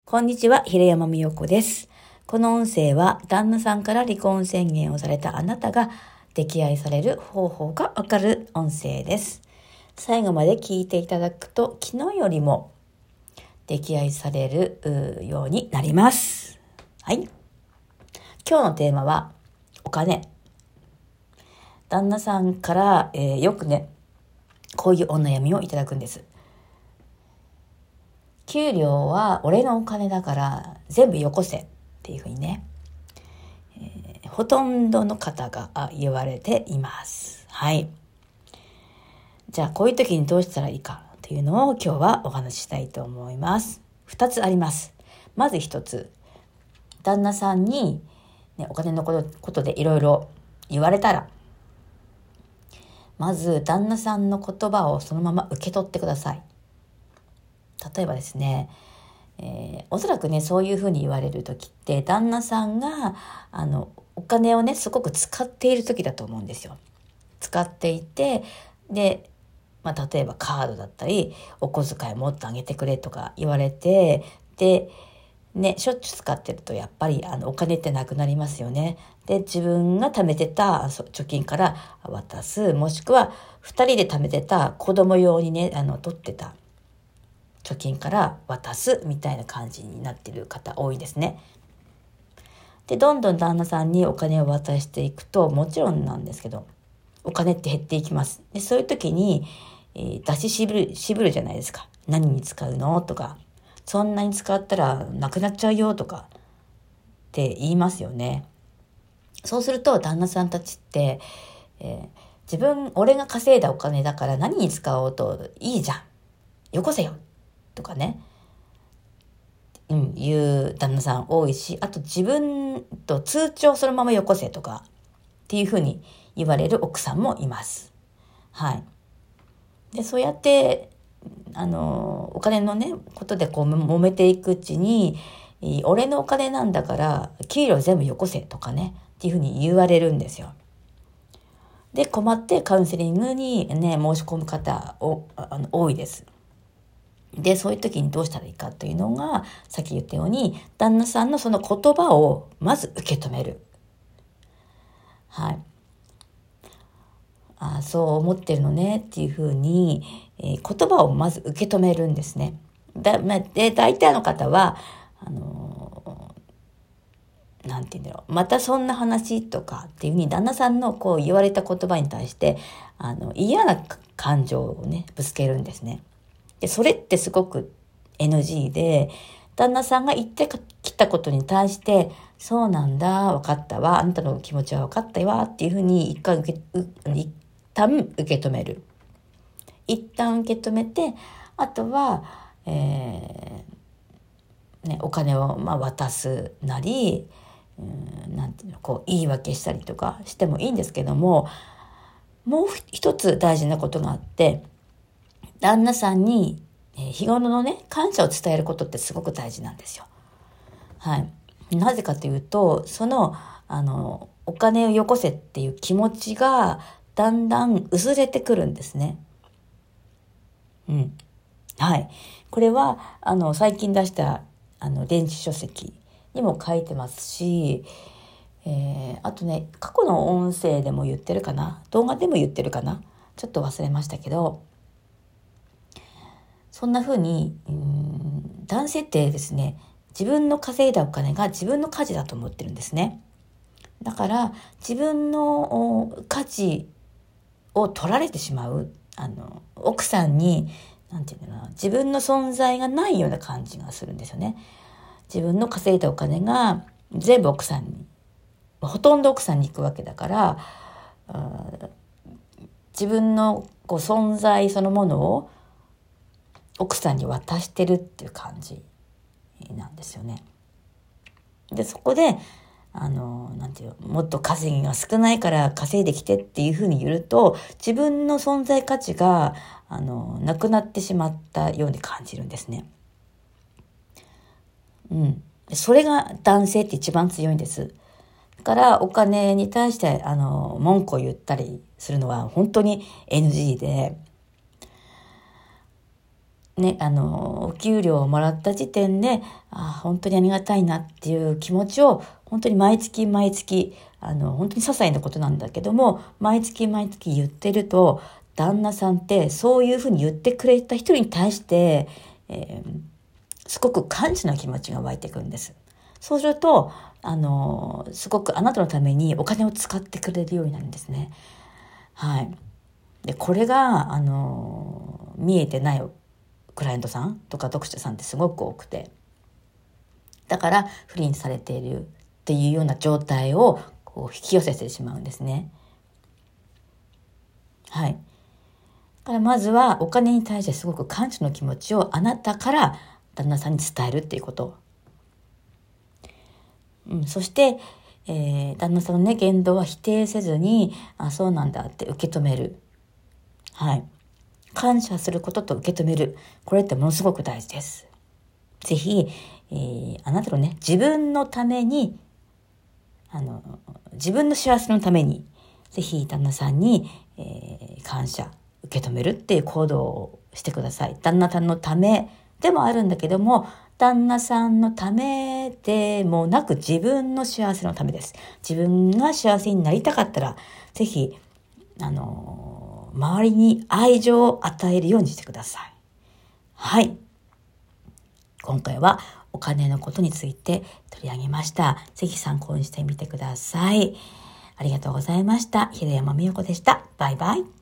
こんにちは、平山美代子です。この音声は旦那さんから離婚宣言をされたあなたが溺愛される方法がわかる音声です。最後まで聞いていただくと昨日よりも溺愛されるようになります。はい。今日のテーマはお金。旦那さんから、よくね、こういうお悩みをいただくんです。給料は俺のお金だから全部よこせっていうふうにね、ほとんどの方が言われています。はい。じゃあこういう時にどうしたらいいかというのを今日はお話ししたいと思います。2つあります。まず1つ、旦那さんに、お金のことでいろいろ言われたら、まず旦那さんの言葉をそのまま受け取ってください。例えばですね、おそらくね、そういうふうに言われる時って旦那さんがお金をねすごく使っている時だと思うんですよ。使っていて、で、例えばカードだったりお小遣いもっとあげてくれとか言われて、でね、しょっちゅう使ってるとやっぱりお金ってなくなりますよね。で、自分が貯めてた貯金から渡す、もしくは2人で貯めてた子供用にね取ってた貯金から渡すみたいな感じになっている方多いですね。で、どんどん旦那さんにお金を渡していくと、もちろんなんですけど、お金って減っていきます。で、そういう時に、出し渋るじゃないですか。何に使うのとか、そんなに使ったらなくなっちゃうよとかって言いますよね。そうすると旦那さんたちって、俺が稼いだお金だから何に使おうといいじゃん。よこせよとかね。いう旦那さん多いし、あと自分と通帳そのままよこせとかっていうふうに言われる奥さんもいます。はい。で、そうやってお金のねことでこう揉めていくうちに、俺のお金なんだから給料全部よこせとかねっていうふうに言われるんですよ。で、困ってカウンセリングにね申し込む方多いです。で、そういう時にどうしたらいいかというのが、さっき言ったように、旦那さんのその言葉をまず受け止める。はい。そう思ってるのねっていうふうに、言葉をまず受け止めるんですね。で、大体の方は、なんて言うんだろう。またそんな話とかっていうふうに旦那さんのこう言われた言葉に対して、嫌な感情をね、ぶつけるんですね。で、それってすごく NG で、旦那さんが言ってきたことに対して、そうなんだ、分かったわ、あなたの気持ちは分かったわっていうふうに一旦受け止める。一旦受け止めて、あとは、お金を渡すなり、なんていうの、こう言い訳したりとかしてもいいんですけども、もう一つ大事なことがあって、旦那さんに日頃のね感謝を伝えることってすごく大事なんですよ。はい。なぜかというと、そのお金をよこせっていう気持ちがだんだん薄れてくるんですね。はい。これは最近出した電子書籍にも書いてますし、あとね、過去の音声でも言ってるかな、動画でも言ってるかな、ちょっと忘れましたけど、そんな風に男性ってですね、自分の稼いだお金が自分の価値だと思ってるんですね。だから自分の価値を取られてしまう、奥さんになんていうのかな、自分の存在がないような感じがするんですよね。自分の稼いだお金が全部奥さんに、ほとんど奥さんに行くわけだから、自分のこう存在そのものを奥さんに渡してるっていう感じなんですよね。で、そこでなんていうの、もっと稼ぎが少ないから稼いできてっていうふうに言うと、自分の存在価値がなくなってしまったように感じるんですね。それが男性って一番強いんです。だからお金に対して文句を言ったりするのは本当に NG で、 ね、お給料をもらった時点で、本当にありがたいなっていう気持ちを、本当に毎月毎月、本当に些細なことなんだけども、毎月毎月言ってると、旦那さんってそういうふうに言ってくれた人に対して、すごく感謝の気持ちが湧いてくるんです。そうすると、すごくあなたのためにお金を使ってくれるようになるんですね。はい。で、これが、見えてないクライアントさんとか読者さんってすごく多くて、だから不倫されているっていうような状態をこう引き寄せてしまうんですね。はい。だからまずはお金に対してすごく感謝の気持ちをあなたから旦那さんに伝えるっていうこと。そして、旦那さんのね、言動は否定せずに、そうなんだって受け止める。はい。感謝することと受け止める。これってものすごく大事です。ぜひ、あなたのね、自分のために、自分の幸せのために、ぜひ旦那さんに、感謝、受け止めるっていう行動をしてください。旦那さんのためでもあるんだけども、旦那さんのためでもなく自分の幸せのためです。自分が幸せになりたかったら、ぜひ、周りに愛情を与えるようにしてください。はい。今回はお金のことについて取り上げました。ぜひ参考にしてみてください。ありがとうございました。平山美代子でした。バイバイ。